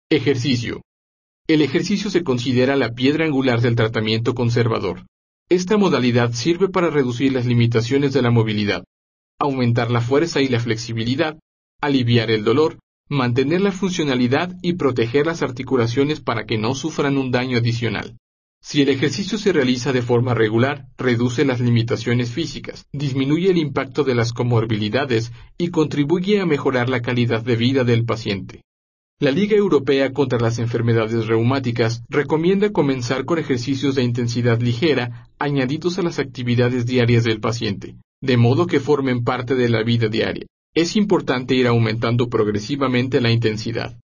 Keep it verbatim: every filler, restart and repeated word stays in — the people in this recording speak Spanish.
Ejercicio. El ejercicio se considera la piedra angular del tratamiento conservador. Esta modalidad sirve para reducir las limitaciones de la movilidad, aumentar la fuerza y la flexibilidad, aliviar el dolor, mantener la funcionalidad y proteger las articulaciones para que no sufran un daño adicional. Si el ejercicio se realiza de forma regular, reduce las limitaciones físicas, disminuye el impacto de las comorbilidades y contribuye a mejorar la calidad de vida del paciente. La Liga Europea contra las Enfermedades Reumáticas recomienda comenzar con ejercicios de intensidad ligera añadidos a las actividades diarias del paciente, de modo que formen parte de la vida diaria. Es importante ir aumentando progresivamente la intensidad.